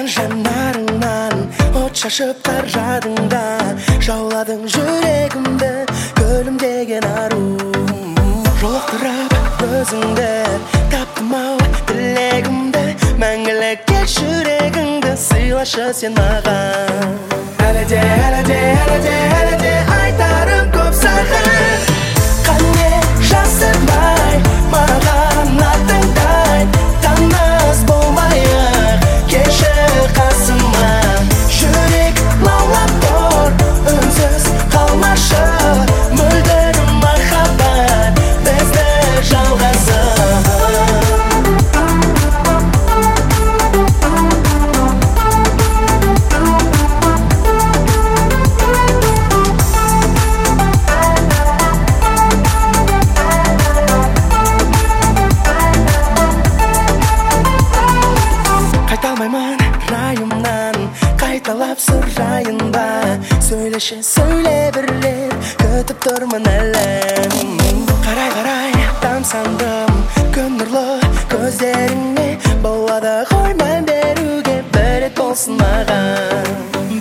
жанарыңнан от шашып қаржадың да жауладың жүрегімді күлімдеген ару. Жолықтырып өзіңді таптым ау тілегімді, мәңгілікке жүрегіңді сыйлашы сен маған. Әлі де айтарым көп саған. Қане жасырмай маған атыңдай, таныс болмайық келші қасыма. Жүрек лаулап тұр, үнсіз қалмашы, мөлдір махаббат бізді жалғасын. Қайталмаймын райымнан, қайталап сұрайынба. Сөйле бірлеп, күтіп тұрмын әлі. Қарай тамсандым күн нұрлы көздеріңе, болады ғой мән беруге бір рет болсын маған.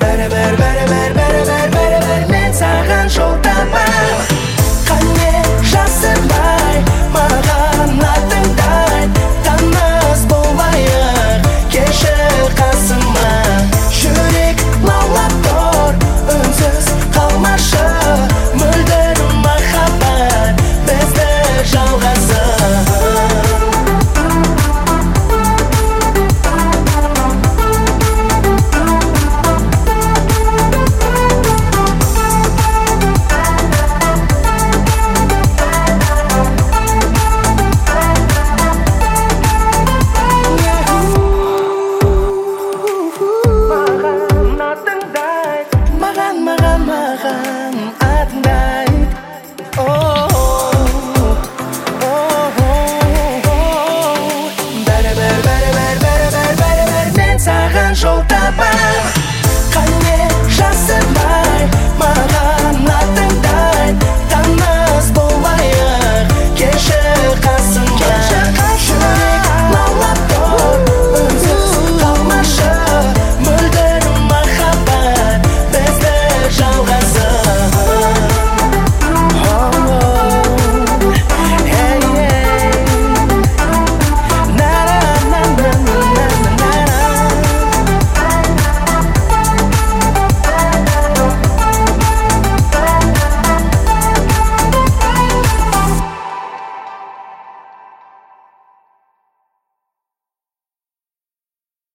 Бәрібір мен саған жол табам. Қане жасырмай маған атыңдай, таныс болмайық келші қасыма. Жүрек лаулап тұр, үнсіз қалмашы, мөлдір махаббат бізді жалғасын. Маған